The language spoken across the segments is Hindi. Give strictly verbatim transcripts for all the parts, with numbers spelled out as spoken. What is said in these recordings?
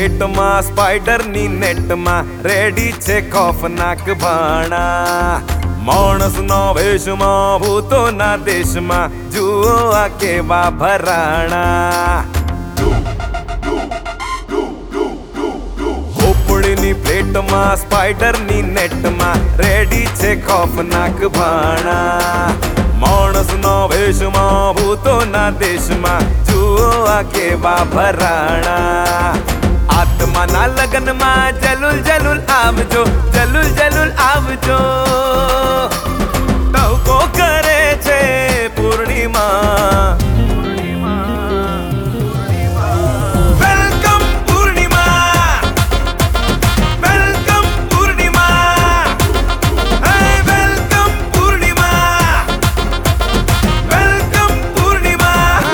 प्लेट में स्पाइडर नी नेट में रेडी छे खौफनाक भाणा। मानस ना वेश में भूतो ना देश में जुओ आके वा भराणा। खोपड़ी नी प्लेट में स्पाइडर नी नेट में रेडी छे खौफनाक भाणा। मानस ना वेश में भूतो ना देश में जुओ आके वा भराणा। आत्मा ना लगन में जलुल जलुल आवजो, जलुल जलुल आवजो। टहुको करे छे Purnima. Welcome Purnima, welcome Purnima, hey welcome Purnima, welcome Purnima.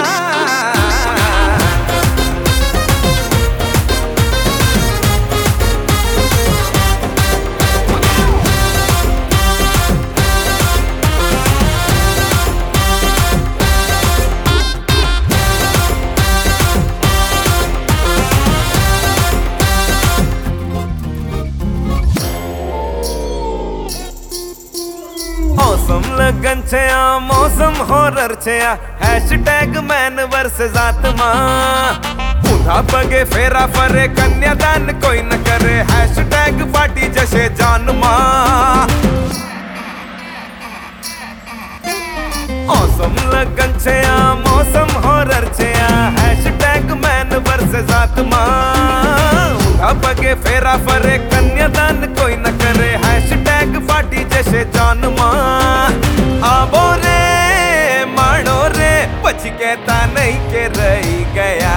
मौसम लगन छे आ मौसम हॉरर छे आ। हैशटैग मैन वर्सेस आत्मा। ऊंधा पगे फेरा फरे कन्यादान कोई न करे। हैशटैग फाटी जशे जानमा। मौसम लगन छे आ मौसम हॉरर छे आ। हैशटैग मैन वर्सेस आत्मा। ऊंधा पगे फेरा फरे कन्यादान कोई न करे। हैशटैग फाटी जैसे जानमा। आबो रे मानो रे पछ कहता नहीं के रही गया।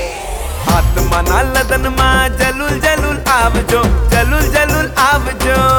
आत्मा ना लदन मा जलुल जलुल आवजो, जलुल जलुल आवजो।